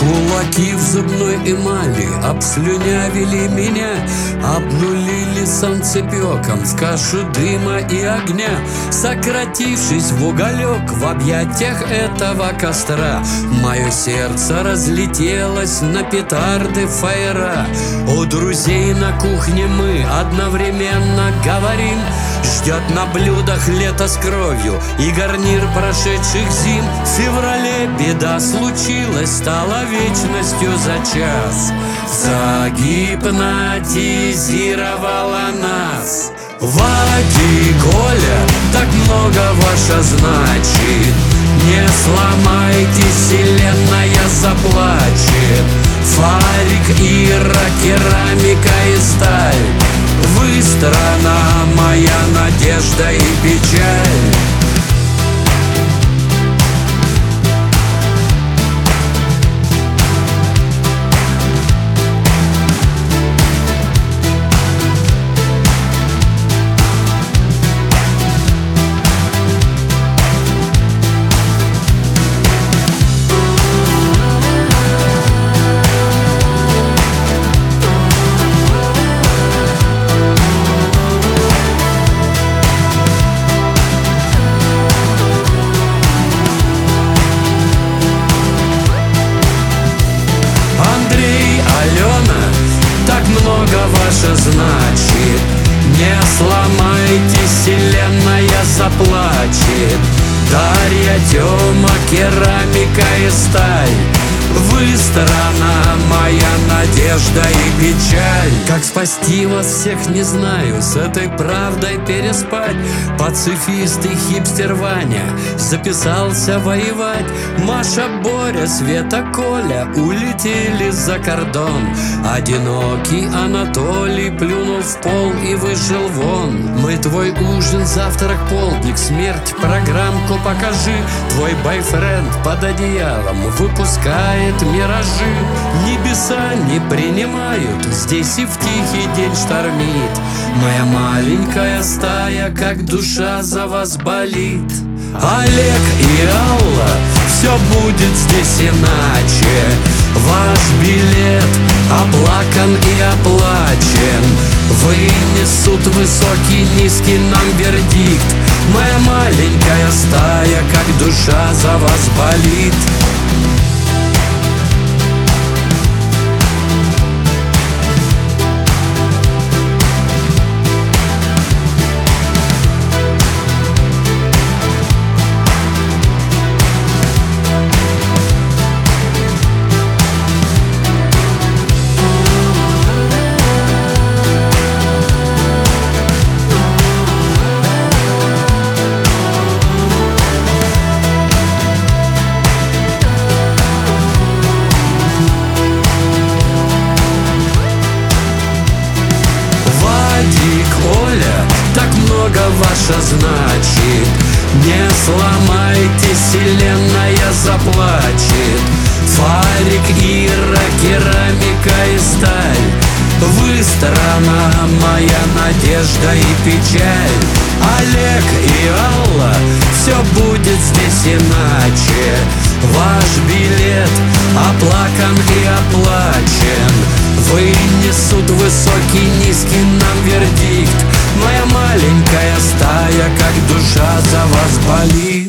Кулаки в зубной эмали обслюнявили меня, обнулили солнцепеком в кашу дыма и огня. Сократившись в уголек в объятиях этого костра, мое сердце разлетелось на петарды фаера. У друзей на кухне мы одновременно говорим: ждет на блюдах лето с кровью и гарнир прошедших зим. В феврале беда случилась, стала вечностью за час, загипнотизировала нас. Вади, Коля, так много ваша значит. Не сломайтесь, вселенная заплачет. Фарик, Ира, керамика и сталь, вы страна моя, надежда и печаль. Ваша значит, не сломайтесь, вселенная заплачет. Дарья, Тёма, керамика и сталь, вы страна моя, надежда и печаль. Как спасти вас всех не знаю, с этой правдой переспать. Пацифист и хипстер Ваня записался воевать. Маша, Боря, Света, Коля улетели за кордон. Одинокий Анатолий плюнул в пол и вышел вон. Мы твой ужин, завтрак, полдник, смерть, программку покажи. Твой бойфренд под одеялом выпускает миражи. Небеса не принимают, здесь и в тихий день штормит. Моя маленькая стая, как душа за вас болит. Олег и Алла, все будет здесь иначе. Ваш билет оплакан и оплачен. Вынесут высокий, низкий нам вердикт. Моя маленькая стая, как душа за вас болит. Ваша значит, не сломайтесь, вселенная заплачет. Фарик, Ира, керамика и сталь, вы страна моя, надежда и печаль. Олег и Алла, все будет здесь иначе. Ваш билет оплакан и оплачен. Вынесут высокий, низкий нам вердикт. Моя маленькая стая, как душа за вас болит.